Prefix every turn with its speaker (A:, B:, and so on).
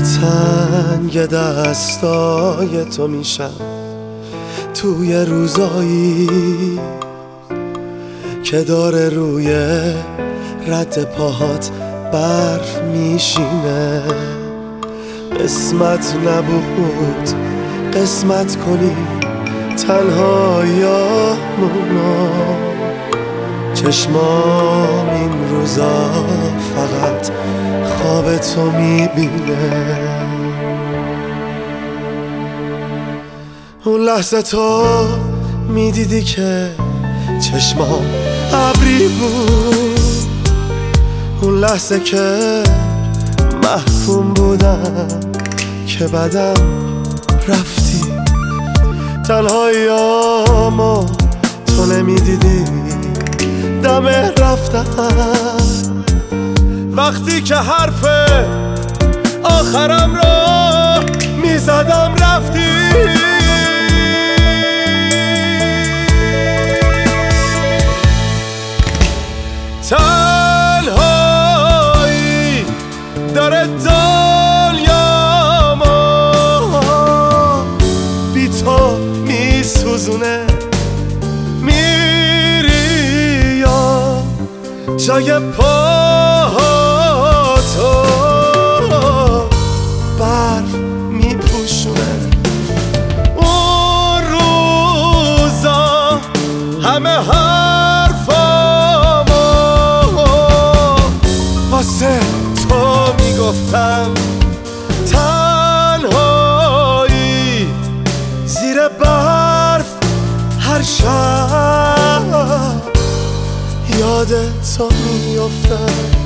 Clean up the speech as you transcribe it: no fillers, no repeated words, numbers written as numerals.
A: تنگ دستای تو میشم توی روزایی که داره روی رد پاهات برف میشینه. قسمت نبود قسمت کنیم تنهاییامونو، چشمام این روزا فقط خواب تو میبینه. اون لحظه تو میدیدی که چشمام ابری بود، اون لحظه که محکوم بودم که بعدم رفتی. تنهاییامو تو نمیدیدی دم رفتن، وقتی که حرف آخرم رو میزدم رفتی. تنهایی داره دنیامو بی تو میسوزونه. میری یا جای پاهاتو برف میپوشونه. اون روزا همه حرفامو واسه تو میگفتم. تنهایی زیر برف هر شب یاد تو میافتم.